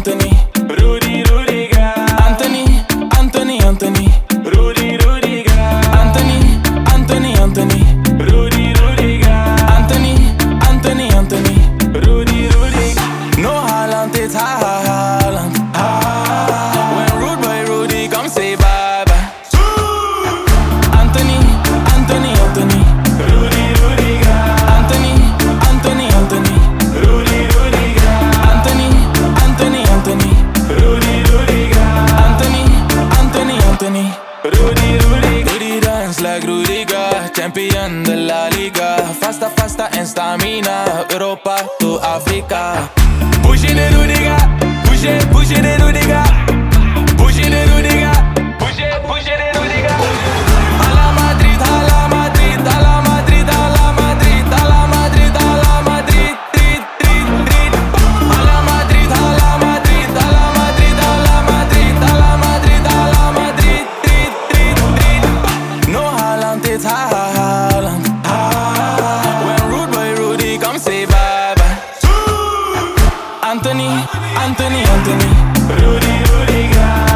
Anthony, Rudy, Rudiger. Anthony, Anthony, Anthony, Rudy, Rudiger. Anthony, Anthony, Anthony, Rudy, Rudiger. Anthony, Anthony, Anthony, Rudy, Rudiger. No Haaland, it's Haaland. When Rude Boy Rudy come say bye bye. Anthony, Anthony, Anthony, Rudy, Rudiger. Anthony, Anthony, Anthony, Rudy, Rudiger. Anthony, Anthony, Anthony, Rudy, Rudiger. Anthony, Anthony, Anthony, Rudy, Rudiger. Rudy dance like Rudiger, champion de la Liga. Faster, faster and stamina, Europa to Africa. Pushing the Rudiger, push it the Rudiger. Pushing the Rudiger, push it the Rudiger. A la Madrid, a la Madrid, a la Madrid, a la Madrid, a la Madrid, a la Madrid, Madrid, Madrid. A la Madrid, a la Madrid, a la Madrid, a la Madrid, a la Madrid, a la Madrid, Madrid, Madrid. No Haaland, it's Haaland. When Rude Boy Rudy come say bye bye. Anthony, Anthony, Anthony, Rudy, Rudiger.